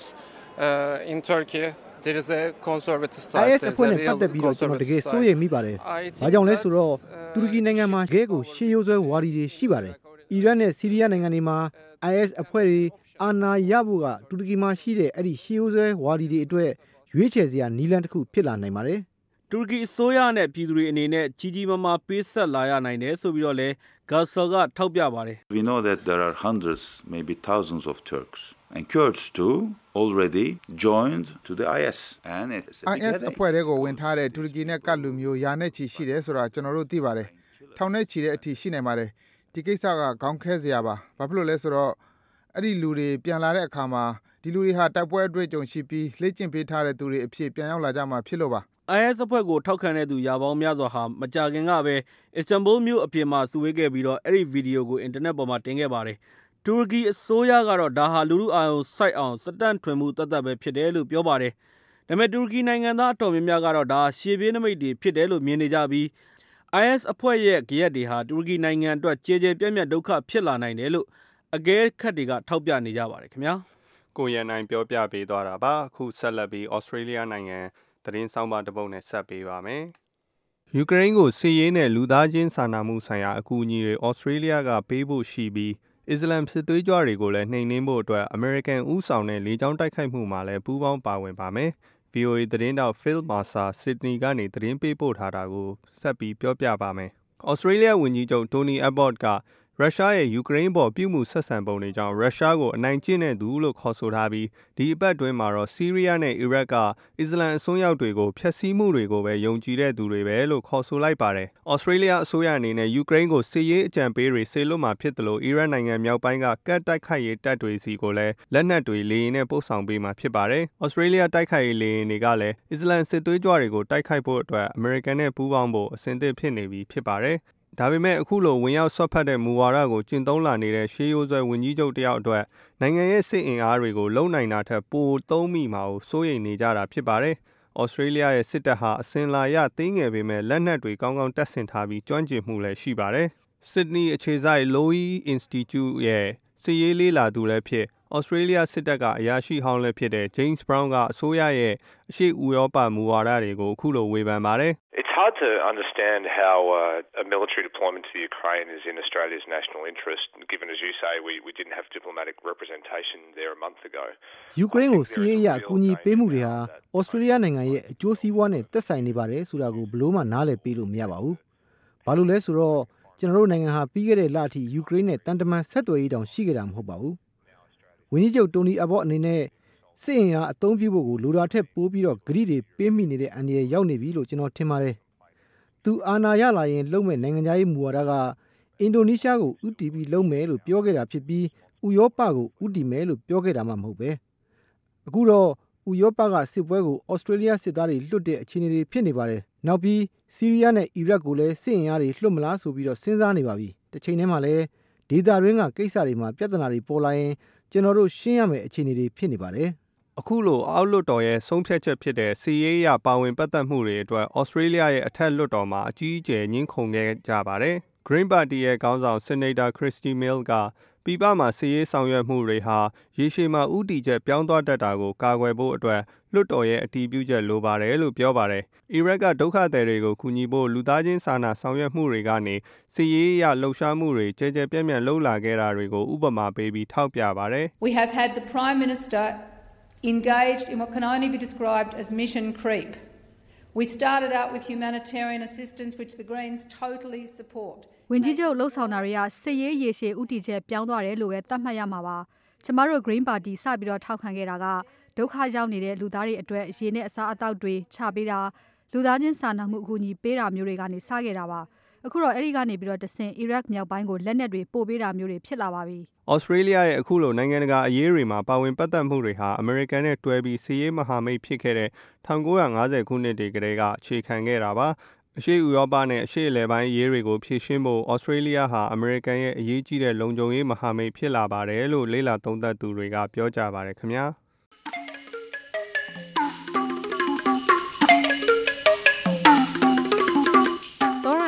uh, in Turkey there is a conservative side. I S အဖွဲ့နဲ့ပတ်သက်ပြီးတော့ကျွန်တော်တကယ်စိုးရိမ်မိပါတယ်။ဘာကြောင့်လဲဆိုတော့တူရကီနိုင်ငံမှာဂဲကိုရှေးရိုးစွဲဝါဒီတွေရှိပါတယ်။အီရတ်နဲ့ဆီးရီးယားနိုင်ငံတွေမှာ I S အဖွဲ့တွေအာဏာရဖို့ကတူရကီမှာရှိတဲ့အဲ့ဒီရှေးရိုးစွဲဝါဒီတွေအတွက်ရွေးချယ်စရာနည်းလမ်းတစ်ခုဖြစ်လာနိုင်ပါတယ်။တူရကီအစိုးရနဲ့ပြည်သူတွေအနေနဲ့ကြီးကြီးမားမားပေးဆက်လာရနိုင်တယ်ဆိုပြီးတော့လဲဂါဆာကထောက်ပြပါတယ် We know that there are hundreds, maybe thousands of Turks and Kurds too already joined to the I S and it is a I S အဖွဲ့တွေကိုဝင်ထားတဲ့တူရကီနဲ့ကပ်လူမျိုးယာနဲ့ချီရှိတယ်ဆိုတာကျွန်တော်တို့သိပါတယ်ထောင်နဲ့ချီတဲ့အထိရှိနိုင်ပါတယ်ဒီကိစ္စကခေါင်းခဲစရာပါဘာဖြစ်လို့လဲဆိုတော့အဲ့ဒီလူတွေပြန်လာတဲ့အခါမှာဒီလူတွေဟာတိုက်ပွဲအတွေ့အကြုံရှိပြီးလေ့ကျင့်ပေးထားတဲ့သူတွေအဖြစ်ပြန်ရောက်လာကြမှာဖြစ်လို့ပါ I S အဖွဲ့ကိုထောက်ခံတဲ့သူရာပေါင်းများစွာဟာမကြာခင်ကပဲ Istanbul မြို့အပြင်မှာစုဝေးခဲ့ပြီးတော့အဲ့ဒီဗီဒီယိုကိုအင်တာနက်ပေါ်မှာတင်ခဲ့ပါတယ်တူရကီအစိုးရကတော့ဒါဟာလူလူအာရုံစိုက်အောင်စတန့်ထွင်မှုတတ်တတ်ပဲဖြစ်တယ်လို့ပြောပါတယ်ဒါပေမဲ့တူရကီနိုင်ငံသားအတော်များများကတော့ဒါရှေ့ပြေးနမိတ်တွေဖြစ်တယ်လို့မြင်နေကြပြီး I S အဖွဲ့ရဲ့ကြရက်တွေဟာတူရကီနိုင်ငံအတွက်ကြေကြေပြန့်ပြန့်ဒုက္ခဖြစ်လာနိုင်တယ်လို့အကဲခတ်တွေကထောက်ပြနေကြပါတယ်ခင်ဗျာကိုရန်နိုင်ပြောပြပေးသွားတာပါအခုဆက်လက်ပြီး Australia နိုင်ငံသတင်းဆောင်ပါတပုတ်နဲ့ဆက်ပေးပါမယ်ယူကရိန်းကိုစစ်ရေးနဲ့လူသားချင်းစာနာမှုဆိုင်ရာအကူအညီတွေ Australia ကပေးဖို့ရှိပြီးအစ္စလမ်စစ်သွေးကြွတွေကိုလည်းနှိမ်နင်းဖို့အတွက် American ဦးဆောင်တဲ့လေကြောင်းတိုက်ခိုက်မှုမှာလည်းပူးပေါင်းပါဝင်ပါမယ် V O A သတင်းတောက် Phil Mercer Sydney ကနေသတင်းပေးပို့ထားတာကိုဆက်ပြီးပြောပြပါမယ် Australia ဝန်ကြီးချုပ် Tony Abbott ကရုရှားရဲ့ယူကရိန်းပေါ်ပြုမှုဆက်ဆံပုံတွေကြောင့်ရုရှားကိုအနိုင်ကျင့်တဲ့သူလို့ခေါ်ဆိုထားပြီးဒီအပတ်တွင်းမှာတော့ဆီးရီးယားနဲ့အီရတ်ကအစ္စလမ်အစွန်းရောက်တွေကိုဖျက်ဆီးမှုတွေကိုပဲယုံကြည်တဲ့သူတွေပဲလို့ခေါ်ဆိုလိုက်ပါတယ်။ Australia အစိုးရအနေနဲ့ယူကရိန်းကိုစစ်ရေးအကြံပေးတွေဆေလွတ်မှာဖြစ်တယ်လို့အီရတ်နိုင်ငံမြောက်ပိုင်းကကတ်တိုက်ခိုက်ရေးတပ်တွေစီကိုလည်းလက်နက်တွေလေယာဉ်နဲ့ပို့ဆောင်ပေးမှာဖြစ်ပါတယ်။ Australia တိုက်ခိုက်ရေးလေယာဉ်တွေကလည်းအစ္စလမ်စစ်သွေးကြွတွေကိုတိုက်ခိုက်ဖို့အတွက် American နဲ့ပူးပေါင်းဖို့အဆင်သင့်ဖြစ်နေပြီဖြစ်ပါတယ်။ဒါပေမဲ့အခုလိုဝင်ရောက်ဆွတ်ဖက်တဲ့မူဝါဒကိုကျင့်သုံးလာနေတဲ့ရှေးရိုးစွဲဝန်ကြီးချုပ်တယောက်အတွက်နိုင်ငံရဲ့စစ်အင်အားတွေကိုလုံနိုင်တာထက်ပိုသုံးမိမှာကိုစိုးရိမ်နေကြတာဖြစ်ပါတယ်။ Australia ရဲ့စစ်တပ်ဟာအစင်လာရသေးငယ်ပေမဲ့လက်နက်တွေကောင်းကောင်းတပ်ဆင်ထားပြီးကျွမ်းကျင်မှုလည်းရှိပါတယ်။ Sydney အခြေစိုက် Lowy Institute ရဲ့စစ်ရေးလေးလာသူလည်းဖြစ် Australia စစ်တပ်ကအရာရှိဟောင်းလည်းဖြစ်တဲ့ James Brown ကအစိုးရရဲ့အရှေ့ဥရောပမူဝါဒတွေကိုအခုလိုဝေဖန်ပါတယ်။ It's hard to understand how uh, a military deployment to Ukraine is in Australia's national interest, given, as you say, we, we didn't have diplomatic representation there a month ago. ယူကရိန်းကိုစီးရေးရအကူအညီပေးမှုတွေဟာ Australia နိုင်ငံရဲ့အကျိုးစီးပွားနဲ့သက်ဆိုင်နေပါတယ်ဆိုတာကိုဘလို့မှနားလည်ပေးလို့မရပါဘူး။ဘာလို့လဲဆိုတော့ကျွန်တော်တို့နိုင်ငံဟာပြီးခဲ့တဲ့လအထိယူကရိန်းနဲ့တန်တမန်ဆက်သွယ်ရေးတောင်ရှိခဲ့တာမဟုတ်ပါဘူး။ဝန်ကြီးချုပ်တိုနီအဘော့အနေနဲ့စစ်အင်အားအသုံးပြုဖို့ကိုလိုတာထက်ပိုပြီးတော့ဂရိတွေပေးမိနေတဲ့အန္တရာယ်ရောက်နေပြီလို့ကျွန်တော်ထင်ပါတယ်။သူအာဏာရလာရင်လုံမဲ့နိုင်ငံသားရေးမူဝါဒကအင်ဒိုနီးရှားကိုဥတီပြီးလုံမယ်လို့ပြောခဲ့တာဖြစ်ပြီးဥရောပကိုဥတီမယ်လို့ပြောခဲ့တာမှမဟုတ်ပဲ။အခုတော့ဥရောပကစစ်ပွဲကိုဩစတြေးလျစစ်သားတွေလွတ်တဲ့အခြေအနေတွေဖြစ်နေပါတယ်။နောက်ပြီးဆီးရီးယားနဲ့အီရတ်ကိုလည်းစစ်အင်အားတွေလွတ်မလားဆိုပြီးတော့စဉ်းစားနေပါပြီ။တစ်ချိန်တည်းမှာလည်းဒေသတွင်းကကိစ္စတွေမှာပြဿနာတွေပေါ်လာရင်ကျွန်တော်တို့ရှင်းရမယ့်အခြေအနေတွေဖြစ်နေပါတယ်။အခုလိုအောက်လွှတ်တော်ရဲ့ဆုံးဖြတ်ချက်ဖြစ်တဲ့စီရေးရပါဝင်ပတ်သက်မှုတွေအတွက် Australia ရဲ့အထက်လွှတ်တော်မှာအကြီးအကျယ်ညှင်းခုန်ခဲ့ကြပါတယ်။ Green Party ရဲ့ခေါင်းဆောင် Senator Christy Mills ကပြည်ပမှာစီရေးဆောင်ရွက်မှုတွေဟာရေရှည်မှာဥတီချက်ပြောင်းသွားတတ်တာကိုကာကွယ်ဖို့အတွက်လွှတ်တော်ရဲ့အတည်ပြုချက်လိုပါတယ်လို့ပြောပါတယ်။အီရတ်ကဒုက္ခသည်တွေကိုကူညီဖို့လူသားချင်းစာနာဆောင်ရွက်မှုတွေကနေစီရေးရလှုပ်ရှားမှုတွေကြဲကြဲပြန့်ပြန့်လှုပ်လာခဲ့တာတွေကိုဥပမာပေးပြီးထောက်ပြပါတယ်။ We have had the Prime Minister engaged in what can only be described as mission creep. We started out with humanitarian assistance which the Greens totally support. ဝန်ကြီးချုပ်လှုပ်ဆောင်တာတွေကစစ်ရေးရေရှည်ဥတီချက်ပြောင်းသွားတယ်လို့ပဲသတ်မှတ်ရမှာပါ။ကျမတို့ Green Party စပြီးတော့ထောက်ခံခဲ့တာကဒုက္ခရောက်နေတဲ့လူသားတွေအတွက်ရေနဲ့အစားအသောက်တွေချပေးတာလူသားချင်းစာနာမှုအကူအညီပေးတာမျိုးတွေကနေစခဲ့တာပါ။အခုတော့အဲ့ဒီကနေပြီးတော့တဆင်အီရတ်မြောက်ပိုင်းကိုလက်နက်တွေပို့ပေးတာမျိုးတွေဖြစ်လာပါပြီ။ Australia ရဲ့အခုလိုနိုင်ငံတကာအရေးတွေမှာပါဝင်ပတ်သက်မှုတွေဟာ American နဲ့တွဲပြီးစီးရေးမဟာမိတ်ဖြစ်ခဲ့တဲ့၁၉၅၀ခုနှစ်တွေကတည်းကအခြေခံခဲ့တာပါ။အရှေ့ဥရောပနဲ့အရှေ့အလယ်ပိုင်းအရေးတွေကိုဖြေရှင်းဖို့ Australia ဟာ American ရဲ့အရေးကြီးတဲ့လုံခြုံရေးမဟာမိတ်ဖြစ်လာပါတယ်လို့လေ့လာသုံးသပ်သူတွေကပြောကြပါတယ်ခင်ဗျာ။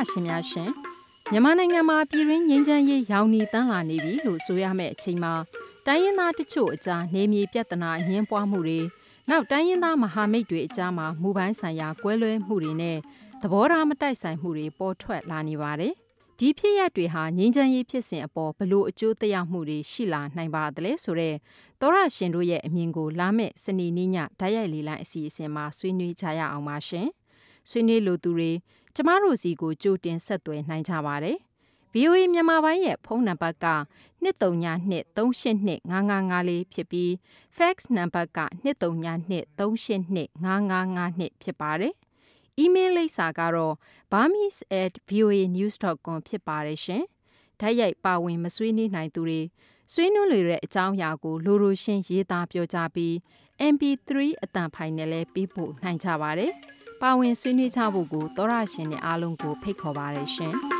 ရှင်များရှင်မြန်မာနိုင်ငံမှာပြည်တွင်းငြိမ်းချမ်းရေးရောင်နီတန်းလာနေပြီလို့ဆိုရမယ့်အချိန်မှာတိုင်းရင်းသားတချို့အကြားနေမြေပြဿနာအငြင်းပွားမှုတွေနောက်တိုင်းရင်းသားမဟာမိတ်တွေအကြားမှာမူပိုင်းဆိုင်ရာကွဲလွဲမှုတွေနဲ့သဘောထားမတိုက်ဆိုင်မှုတွေပေါ်ထွက်လာနေပါတယ်။ဒီဖြစ်ရပ်တွေဟာငြိမ်းချမ်းရေးဖြစ်စဉ်အပေါ်ဘလို့အကျိုးသက်ရောက်မှုတွေရှိလာနိုင်ပါသလဲဆိုတဲ့သောရရှင်တို့ရဲ့အမြင်ကိုလာမယ့်စနေနေ့ညဓာတ်ရိုက်လေးလိုင်းအစီအစဉ်မှာဆွေးနွေးကြရအောင်ပါရှင်။ဆွေးနွေးလိုသူတွေကျမတို့စီကိုကြိုတင်ဆက်သွယ်နိုင်ကြပါတယ်။ ဗွီအိုအေ မြန်မာပိုင်းရဲ့ဖုန်းနံပါတ်ကနှစ်သုံးညနှစ်သုံးရှစ်နှစ်ငါးငါးငါးလေးဖြစ်ပြီး fax နံပါတ်ကနှစ်သုံးညနှစ်သုံးရှစ်နှစ်ငါးငါးငါးနှစ်ဖြစ်ပါတယ်။ email လိပ်စာကတော့ burmese at voanews dot com ဖြစ်ပါတယ်ရှင်။ဓာတ်ရိုက်ပါဝင်မဆွေးနွေးနိုင်သူတွေဆွေးနွေးလိုတဲ့အကြောင်းအရာကိုလိုလိုရှင်းရေးသားပြောကြားပြီး em p three အတန်ဖိုင်နဲ့လည်းပေးပို့နိုင်ကြပါတယ်။ပါဝင်ဆွေးနွေးကြဖို့ကိုသောရရှင်တွေအားလုံးကိုဖိတ်ခေါ်ပါတယ်ရှင်။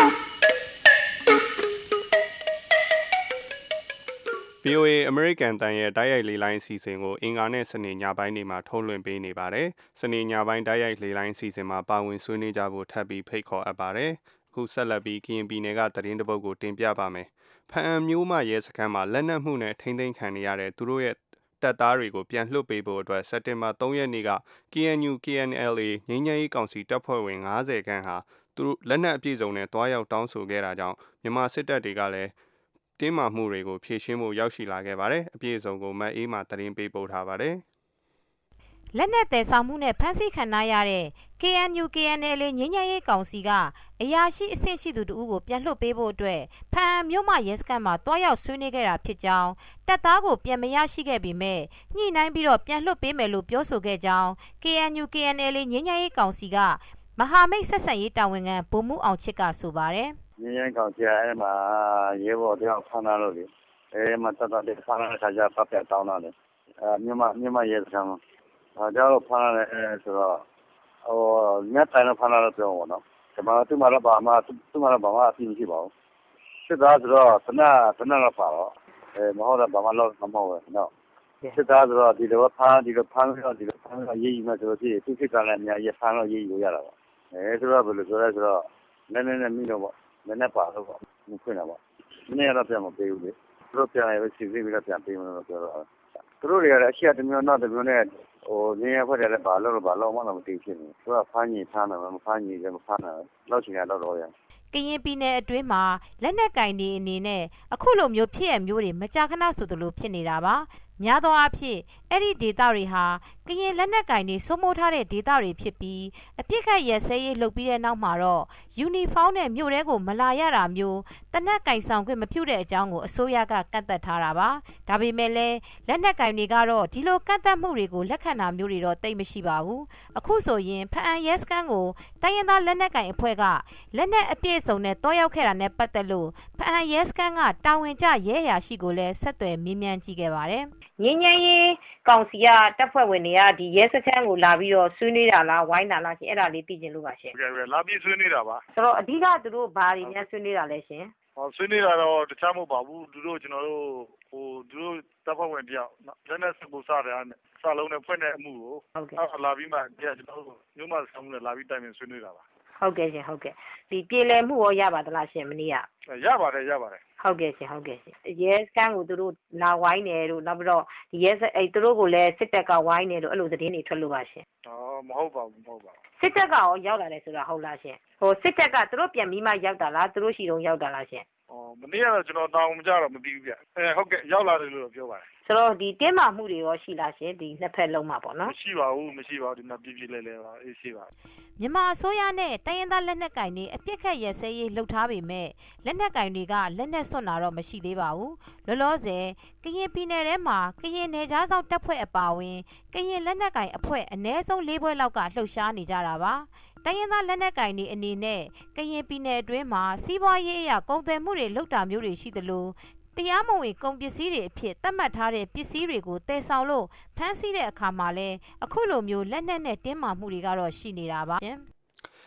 ဗွီအိုအေ American တန်ရဲ့ဓာတ်ရိုက်လေးလိုင်းအစီအစဉ်ကိုအင်္ဂါနဲ့စနေညပိုင်းတွေမှာထုတ်လွှင့်ပေးနေပါတယ်။စနေညပိုင်းဓာတ်ရိုက်လေးလိုင်းအစီအစဉ်မှာပါဝင်ဆွေးနွေးကြဖို့ထပ်ပြီးဖိတ်ခေါ်အပ်ပါတယ်။အခုဆက်လက်ပြီးကရင်ပြည်နယ်ကသတင်းတစ်ပုဒ်ကိုတင်ပြပါမယ်။ဖအံမျိုးမရဲစခန်းမှာလက်နက်မှုနဲ့ထိန်းသိမ်းခံနေရတဲ့သူတို့ရဲ့တပ်သားတွေကိုပြန်လွှတ်ပေးဖို့အတွက်စက်တင်ဘာသုံးရက်နေ့က K N U K N L A ငြိမ်းချမ်းရေးကောင်စီတပ်ဖွဲ့ဝင်၅၀ခန့်ဟာသူတို့လက်နက်အပြည့်စုံနဲ့တွားရောက်တောင်းဆိုခဲ့တာကြောင့်မြန်မာစစ်တပ်တွေကလည်းတင်းမာမှုတွေကိုဖြေရှင်းဖို့ရောက်ရှိလာခဲ့ပါတယ်။အပြည့်အစုံကိုမတ်အေးမှသတင်းပေးပို့ထားပါတယ်။လက်နက်သည်ဆောင်မှုနဲ့ဖမ်းဆီးခံရတဲ့ K N U K N L A ငြိမ်းချမ်းရေးကောင်စီကအရာရှိအဆင့်ရှိသူတို့ကိုပြန်လွှတ်ပေးဖို့အတွက်ဖအံမြို့မရဲစခန်းမှာတွားရောက်ဆွေးနွေးခဲ့တာဖြစ်ကြောင်းတပ်သားကိုပြန်မရရှိခဲ့ပေမဲ့ညှိနှိုင်းပြီးတော့ပြန်လွှတ်ပေးမယ်လို့ပြောဆိုခဲ့ကြောင်း K N U K N L A ငြိမ်းချမ်းရေးကောင်စီကမဟာမိတ်ဆက်ဆံရေးတာဝန်ခံဗိုလ်မှူးအောင်ချစ်ကဆိုပါတယ်ငင်းရင်ကောင်ကြီးအဲ့မှာရေဘော်တယောက်ဖမ်းလာလို့လေအဲ့မှာတတ်တဲ့ဖမ်းလာတဲ့ခါကျပတ်ပြတောင်းလာတယ်အဲမြန်မာမြန်မာရဲစခန်းမှာအဲကြောက်ဖမ်းလာတယ်အဲဆိုတော့ဟိုညက်တိုင်းဖမ်းလာတော့ပြောပါတော့ဒီမှာသူ့မှာတော့ဘာမှသူ့မှာတော့ဘာမှအပြည့်မရှိပါဘူးစစ်သားဆိုတော့တနတနတော့ပါတော့အဲမဟုတ်တော့ဘာမှတော့မဟုတ်ဘူးနော်စစ်သားဆိုတော့ဒီလိုဖမ်းဒီလိုဖမ်းတော့ဒီလိုဖမ်းတော့ရေးယူမှဆိုတော့ဒီသူစစ်ကလည်းအများကြီးဖမ်းတော့ရေးယူရတာပါအဲဆိုတော့ဘယ်လိုဆိုလဲဆိုတော့နည်းနည်းနဲ့မိတော့ပေါ့နည်းနည်းပါတော့ပေါ့မခွင့်တော့ပေါ့နည်းနည်းတော့ပြန်မပေးဘူးလေသူတို့ပြန်ရစီစီပြီးတော့ပြန်ပေးမယ်လို့ပြောတော့သူတို့တွေကလည်းအရှိအတမျိုးနောက်တစ်မျိုးနဲ့ဟိုရင်းရဖွဲ့တယ်လည်းဘာလို့လို့ဘာလို့မှမသိဖြစ်ဘူးသူကဖမ်းကြီးဖမ်းတယ်မဖမ်းကြီးလည်းမဖမ်းတယ်လောက်ချင်ရတော့တော့ရကရင်ပြည်နယ်အတွင်းမှာလက်နက်ကင်နေအနေနဲ့အခုလိုမျိုးဖြစ်ရမျိုးတွေမကြာခဏဆိုသလိုဖြစ်နေတာပါများသောအားဖြင့်အဲ့ဒီဒေသတွေဟာကရင်လက်နက်ကင်တွေစိုးမိုးထားတဲ့ဒေသတွေဖြစ်ပြီးအပြစ်ခတ်ရစဲရေးလုပ်ပြီးတဲ့နောက်မှာတော့ယူနီဖောင်းနဲ့မြို့ထဲကိုမလာရတာမျိုးတနက်ကင်ဆောင်ခွင့်မပြုတဲ့အကြောင်းကိုအစိုးရကကန့်သက်ထားတာပါဒါပေမဲ့လည်းလက်နက်ကင်တွေကတော့ဒီလိုကန့်သက်မှုတွေကိုလက်ခံတာမျိုးတွေတော့တိတ်မရှိပါဘူးအခုဆိုရင်ဖအံရဲစခန်းကိုတိုင်းရင်းသားလက်နက်ကင်အဖွဲ့ကလက်နက်အပြည့်စုံနဲ့တွားရောက်ခဲ့တာနဲ့ပတ်သက်လို့ဖအံရဲစခန်းကတာဝန်ကျရဲအရာရှိကိုလည်းဆက်သွယ်မေးမြန်းကြည့်ခဲ့ပါတယ်ငင်းငင်းရေးကောင်စီကတပ်ဖွဲ့ဝင်တွေကဒီရဲစခန်းကိုလာပြီးတော့ဆွေးနွေးတာလားဝိုင်းတာလားရှင်အဲ့ဒါလေးသိချင်လို့ပါရှင်ဟုတ်ကဲ့လာပြီးဆွေးနွေးတာပါဆိုတော့အဓိကသူတို့ဘာတွေများဆွေးနွေးတာလဲရှင်ဟောဆွေးနွေးတာတော့တခြားမဟုတ်ပါဘူးသူတို့ကျွန်တော်တို့ဟိုသူတို့တပ်ဖွဲ့ဝင်တယောက်လက်နက်စကူစားတယ်စလုံးနဲ့ဖွင့်တဲ့အမှုကိုအဲ့လာပြီးမှကျွန်တော်တို့မြို့မှာဆောင်နဲ့လာပြီးတိုင်ပင်ဆွေးနွေးတာပါဟုတ်ကဲ့ရှင်ဟုတ်ကဲ့ဒီပြေလည်မှုရောရပါသလားရှင်မနေ့ကရပါတယ်ရပါတယ်ဟုတ်ကဲ့ရှင်ဟုတ်ကဲ့ရှင်ရဲစခန်းကိုသူတို့လာဝိုင်းတယ်လို့နောက်ပြီးတော့ဒီရဲအဲ့သူတို့ကိုလည်းစစ်တပ်ကဝိုင်းတယ်လို့အဲ့လိုသတင်းတွေထွက်လို့ပါရှင်ဩမဟုတ်ပါဘူးမဟုတ်ပါဘူးစစ်တပ်ကရောရောက်လာတယ်ဆိုတာဟုတ်လားရှင်ဟိုစစ်တပ်ကသူတို့ပြန်ပြီးမှရောက်တာလားသူတို့ရှိတုန်းရောက်တာလားရှင်ဩမနေ့ကတော့ကျွန်တော်တောင်းမကြတော့မသိဘူးဗျအဲဟုတ်ကဲ့ရောက်လာတယ်လို့ပြောပါတယ်ဆိုတော့ဒီတင်းမာမှုတွေရောရှိလားရှင်ဒီနှစ်ဖက်လုံးမှာပေါ့နော်မရှိပါဘူးမရှိပါဘူးဒီမှာပြည့်ပြည့်လဲလဲပါအေးရှိပါမြန်မာအစိုးရနဲ့တိုင်းရင်းသားလက်နက်ကင်တွေအပြစ်ခတ်ရစဲရေးလှုပ်ထားပေမဲ့လက်နက်ကင်တွေကလက်နက်စွန့်တာတော့မရှိသေးပါဘူးလောလောဆယ်ကရင်ပြည်နယ်ထဲမှာကရင်နယ်ခြားစောင့်တပ်ဖွဲ့အပါအဝင်ကရင်လက်နက်ကင်အဖွဲ့အနည်းဆုံး၄ဘွဲ့လောက်ကလှုပ်ရှားနေကြတာပါတိုင်းရင်းသားလက်နက်ကင်တွေအနေနဲ့ကရင်ပြည်နယ်အတွင်းမှာစီးပွားရေးအရာကုန်သွယ်မှုတွေလုပ်တာမျိုးတွေရှိသလိုတရားမဝင်ကုန်ပစ္စည်းတွေအဖြစ်သတ်မှတ်ထားတဲ့ပစ္စည်းတွေကိုတည်ဆောင်လို့ဖမ်းဆီးတဲ့အခါမှာလဲအခုလိုမျိုးလက်နက်နဲ့တင်းမာမှုတွေကတော့ရှိနေတာပါ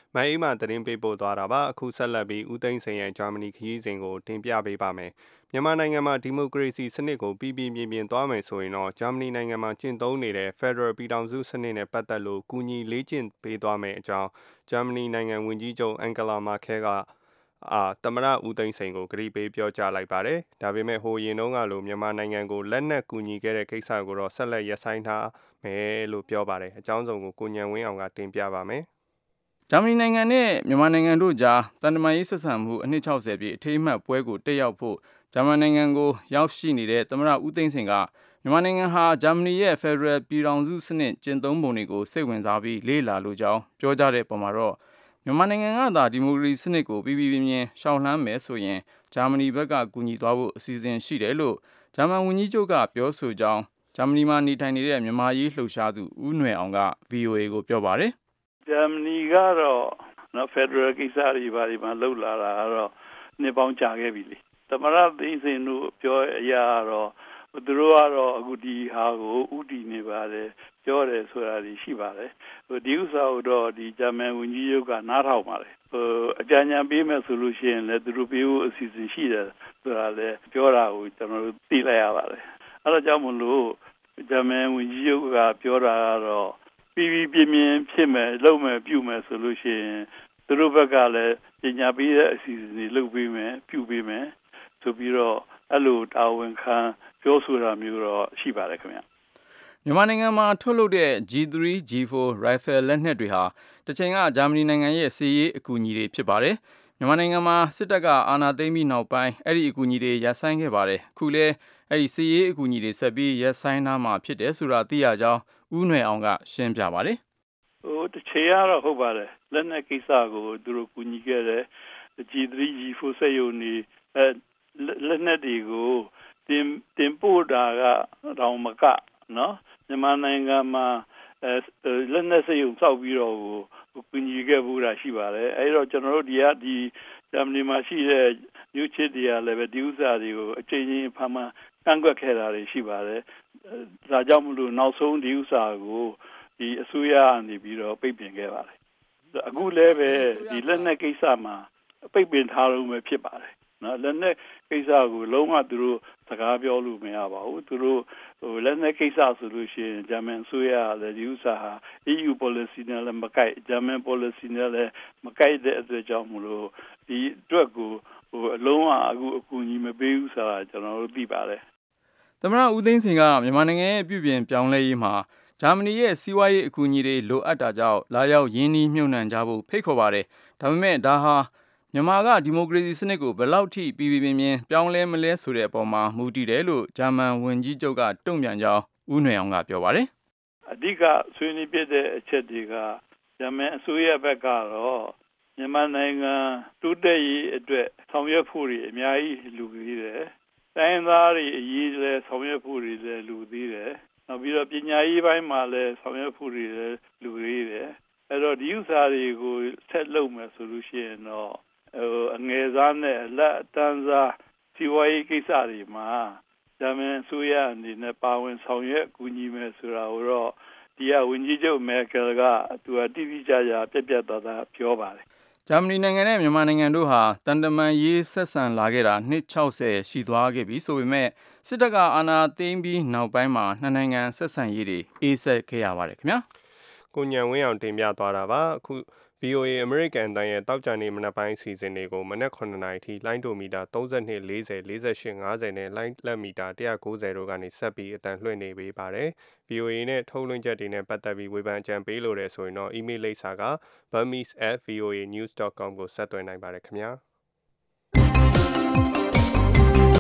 မိုင်းအိမ်မှာသတင်းပေးပို့သွားတာပါအခုဆက်လက်ပြီးဦးသိန်းစိန်ရဲ့ဂျာမနီခရီးစဉ်ကိုတင်ပြပေးပါမယ်မြန်မာနိုင်ငံမှာဒီမိုကရေစီစနစ်ကိုပြည်ပြင်းပြင်းပြင်းသွားမယ်ဆိုရင်တော့ဂျာမနီနိုင်ငံမှာကျင့်သုံးနေတဲ့ Federal ပြည်ထောင်စုစနစ်နဲ့ပတ်သက်လို့ကူညီလေ့ကျင့်ပေးသွားမယ်အကြောင်းဂျာမနီနိုင်ငံဝန်ကြီးချုပ်အန်ဂလာမာခဲကအာသမရဦးသိန်းစိန်ကိုကြေပေးပြောကြားလိုက်ပါတယ်ဒါပေမဲ့ဟိုရင်တုန်းကလိုမြန်မာနိုင်ငံကိုလက်နက်ကူညီခဲ့တဲ့ကိစ္စကိုတော့ဆက်လက်ရပ်ဆိုင်းထားမယ်လို့ပြောပါတယ်အကြောင်းစုံကိုကိုညံဝင်းအောင်ကတင်ပြပါမယ်ဂျာမနီနိုင်ငံနဲ့မြန်မာနိုင်ငံတို့ကြားတန်တမာရေးဆက်ဆံမှုအနှစ်၆၀ပြည့်အထိမ်းအမှတ်ပွဲကိုတက်ရောက်ဖို့ဂျာမန်နိုင်ငံကိုရောက်ရှိနေတဲ့သမရဦးသိန်းစိန်ကမြန်မာနိုင်ငံဟာဂျာမနီရဲ့ Federal ပြည်ထောင်စုစနစ်ကျင့်သုံးပုံတွေကိုစိတ်ဝင်စားပြီးလေ့လာလိုကြောင်းပြောကြားတဲ့ပုံမှာတော့မြန်မာနိုင်ငံကသာဒီမိုကရေစီစနစ်ကိုပြည်ပြည်ပြင်းပြင်းရှောင်လန်းမယ်ဆိုရင်ဂျာမနီဘက်ကကူညီသွားဖို့အစီအစဉ်ရှိတယ်လို့ဂျာမန်ဝန်ကြီးချုပ်ကပြောဆိုကြောင်းဂျာမနီမှာနေထိုင်နေတဲ့မြန်မာရေးလှုပ်ရှားသူဦးနွယ်အောင်က ဗွီအိုအေ ကိုပြောပါတယ်ဂျာမနီကတော့နော် Federal ကိစ္စတွေဘာတွေမှလှုပ်လာတာကတော့နှစ်ပေါင်းကြာခဲ့ပြီလေသမရသိန်းစိန်တို့ပြောအရာတော့သူတို့ကတော့အခုဒီဟာကိုဥတီနေပါတယ်ပြောတယ်ဆိုတာရှိပါတယ်ဟိုဒီဥစ္စာကိုတော့ဒီဂျာမန်ဝန်ကြီးချုပ်ကနားထောင်ပါတယ်ဟိုအကြံဉာဏ်ပေးမယ်ဆိုလို့ရှိရင်လည်းသူတို့ပေးဖို့အစီအစဉ်ရှိတယ်ဆိုတာလည်းပြောတာကိုကျွန်တော်တို့သိလိုက်ရပါတယ်အဲဒါကြောင့်မလို့ဂျာမန်ဝန်ကြီးချုပ်ကပြောတာကတော့ပြည်ပြည်ပြင်းပြင်းဖြစ်မယ်လုပ်မယ်ပြုမယ်ဆိုလို့ရှိရင်သူတို့ဘက်ကလည်းပညာပေးတဲ့အစီအစဉ်တွေလုပ်ပေးမယ်ပြုပေးမယ်ဆိုပြီးတော့အဲ့လိုတာဝန်ခံပြောဆိုတာမျိုးတော့ရှိပါတယ်ခင်ဗျမြန်မာနိုင်ငံမှာထုတ်လုပ်တဲ့ ဂျီ သရီ ဂျီ ဖို Rifle လက်နက်တွေဟာတစ်ချိန်ကဂျာမနီနိုင်ငံရဲ့စစ်ရေးအကူအညီတွေဖြစ်ပါတယ်မြန်မာနိုင်ငံမှာစစ်တပ်ကအာဏာသိမ်းပြီးနောက်ပိုင်းအဲ့ဒီအကူအညီတွေရပ်ဆိုင်းခဲ့ပါတယ်အခုလဲအဲ့ဒီစစ်ရေးအကူအညီတွေဆက်ပြီးရပ်ဆိုင်းထားမှာဖြစ်တယ်ဆိုတာသိရကြောင်းဦးနွယ်အောင်ကရှင်းပြပါတယ်ဟိုတစ်ချိန်ကတော့ဟုတ်ပါတယ်လက်နက်ကိစ္စကိုသူတို့ကူညီခဲ့တယ် ဂျီ သရီ ဂျီ ဖို စက်ရုံနေအဲလက်နက်တွေကိုတင်တင်ပို့တာကတော့မကနော်မြန်မာနိုင်ငံမှာအဲလက်နက်စက်ရုံစောက်ပြီးတော့ကူညီခဲ့ဘူးတာရှိပါတယ်အဲဒါကျွန်တော်တို့ဒီကဒီဂျာမနီမှာရှိတဲ့မြို့ချစ်တွေကလည်းပဲဒီဥစ္စာတွေကိုအချိန်ချင်းဖမ်းမှကန့်ကွက်ခဲ့တာတွေရှိပါတယ်ဒါကြောင့်မလို့နောက်ဆုံးဒီဥစ္စာကိုဒီအစိုးရကနေပြီးတော့ပိတ်ပင်ခဲ့ပါတယ်အခုလည်းပဲဒီလက်နက်ကိစ္စမှာပိတ်ပင်ထားလို့ပဲဖြစ်ပါတယ်နော်လက်နက်ကိစ္စကိုလုံးဝသူတို့စကားပြောလို့မရပါဘူးသူတို့ဟိုလက်နက်ကိစ္စဆိုလို့ရှိရင်ဂျာမန်အစိုးရလည်းဒီဥစ္စာဟာ E U policy နဲ့လည်းမကိုက်ဂျာမန် policy နဲ့လည်းမကိုက်တဲ့အတွက်ကြောင့်မလို့ဒီအတွက်ကိုဟိုအလုံးဝအခုအကူအညီမပေးဘူးဆိုတာကျွန်တော်တို့သိပါတယ်သမရဦးသိန်းစိန်ကမြန်မာနိုင်ငံရဲ့ပြုပြင်ပြောင်းလဲရေးမှာဂျာမနီရဲ့စီးပွားရေးအကူအညီတွေလိုအပ်တာကြောင့်လာရောက်ရင်းနှီးမြှုပ်နှံကြဖို့ဖိတ်ခေါ်ပါတယ်ဒါပေမဲ့ဒါဟာမြန်မာကဒီမိုကရေစီစနစ်ကိုဘယ်လောက်ထိပြည်ပြည်ပြင်းပြင်းပြောင်းလဲမလဲဆိုတဲ့အပေါ်မှာမူတည်တယ်လို့ဂျာမန်ဝန်ကြီးချုပ်ကတုံ့ပြန်ကြောင်းဦးနွယ်အောင်ကပြောပါတယ်အဓိကဆွေးနွေးပြတဲ့အချက်တွေကဂျာမန်အစိုးရဘက်ကတော့မြန်မာနိုင်ငံတိုးတက်ရေးအတွက်ဆောင်ရွက်ဖို့တွေအများကြီးလူကြီးတယ်တိုင်းသားတွေအရေးလည်းဆောင်ရွက်ဖို့တွေလည်းလူသေးတယ်နောက်ပြီးတော့ပညာရေးပိုင်းမှာလည်းဆောင်ရွက်ဖို့တွေလည်းလူသေးတယ်အဲ့တော့ဒီဥစ္စာတွေကိုဆက်လုပ်မယ်ဆိုလို့ရှိရင်တော့ဟိုအငယ်စားနဲ့လက်တန်းစားစီဝါရေးကိစ္စတွေမှာဂျာမန်အစိုးရအနေနဲ့ပါဝင်ဆောင်ရွက်ကူညီမယ်ဆိုတာကိုတော့ဒီကဝန်ကြီးချုပ်မဲကယ်ကသူကတိတိကျကျပြတ်ပြတ်သားသားပြောပါတယ်ဂျာမနီနိုင်ငံနဲ့မြန်မာနိုင်ငံတို့ဟာတန်တမန်ရေးဆက်ဆံလာခဲ့တာနှစ်၆၀ရှိသွားခဲ့ပြီဆိုပေမဲ့စစ်တပ်ကအာဏာသိမ်းပြီးနောက်ပိုင်းမှာနှစ်နိုင်ငံဆက်ဆံရေးတွေအေးဆက်ခဲ့ရပါတယ်ခင်ဗျာကိုညံဝင်းအောင်တင်ပြသွားတာပါအခု ဗီ အို အေ American အတိုင်းရဲ့တောက်ကြနေမနက်ပိုင်းအစီအစဉ်တွေကိုမနက်ခုနှစ်နာရီထိလိုင်းဒိုမီတာသုံး၂ ၄၀ ၄၈ ၅၀နဲ့လိုင်းလက်မီတာ၁၉၀တို့ကနေဆက်ပြီးအတန်လွှင့်နေပေးပါတယ်။ ဗီ အို အေ နဲ့ထုတ်လွှင့်ချက်တွေနဲ့ပတ်သက်ပြီးဝေဖန်အကြံပေးလို့ရဆိုရင်တော့ email လိပ်စာက burmese at v o a news dot com ကိုဆက်သွယ်နိုင်ပါတယ်ခင်ဗျာ။